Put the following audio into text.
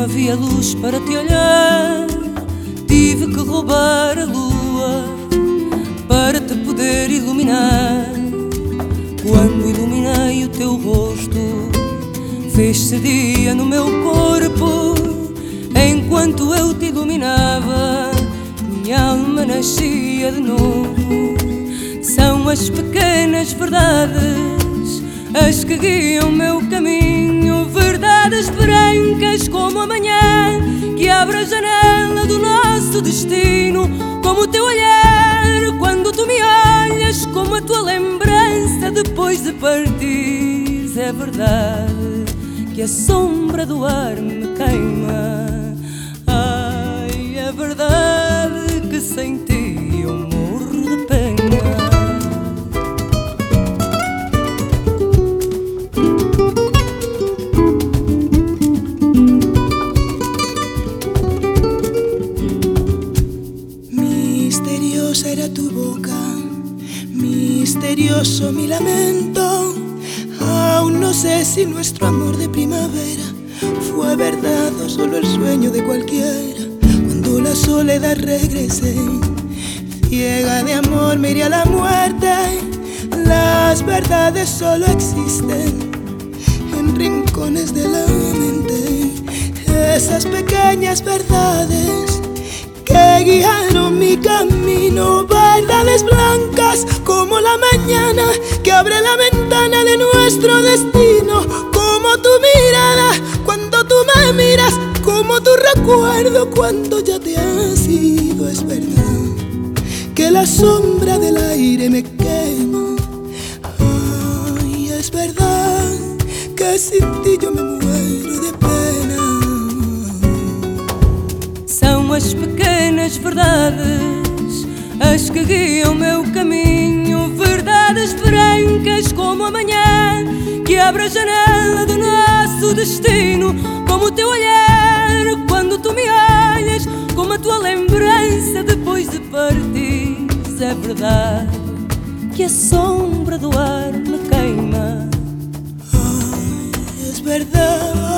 havia luz para te olhar, tive que roubar a lua para te poder iluminar. Quando iluminei o teu rosto, fez-se dia no meu corpo. Enquanto eu te iluminava, minha alma nascia de novo. São as pequenas verdades as que guiam meu caminho, verdades brancas como a manhã que abre a janela do nosso destino. Como o teu olhar quando tu me olhas, como a tua lembrança depois de partires. É verdade que a sombra do ar me queima. Ai, é verdade que sem ti eu morro de pena. Misteriosa era tu boca, misterioso mi lamento. Aún no sé si nuestro amor de primavera fue verdad o solo el sueño de cualquiera. Cuando la soledad regresé, ciega de amor me iré a la muerte. Las verdades solo existen en rincones de la mente. Esas pequeñas verdades que guiaron mi camino, verdades blancas como la mañana que abre la ventana de nuestro destino. Como tu mirada cuando tú me miras, como tu recuerdo cuando ya te has ido. Es verdad que la sombra del aire me quema. Ay, es verdad que sin ti yo me muero de pena. São as pequenas verdades as que guiam meu caminho, verdades brancas como a manhã que abre a janela do nosso destino. Como o teu olhar quando tu me olhas, como a tua lembrança depois de partires. É verdade que a sombra do ar me queima. Ay, es verdad